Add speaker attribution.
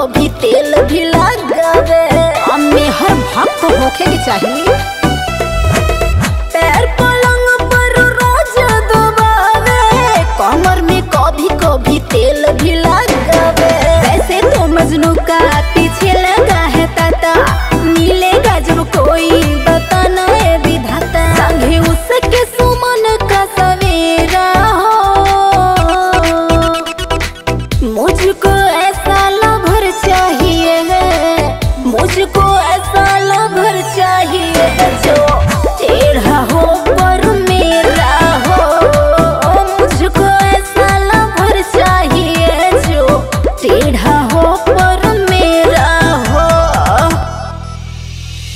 Speaker 1: कभी तेल भी लगावे। हमें हर भक्त होखे के चाहिए। पैर पलंग पर रोज दबावे, कमर में कभी कभी तेल भी लगावे। वैसे तो मजनू का पीछे लगा है ताता, मिलेगा जब कोई बताना है विधाता। संगे उसके सुमन का सवेरा हो, मुझको ऐसा लवर चाहिए है, मुझको ऐसा लवर चाहिए है जो टेढ़ा हो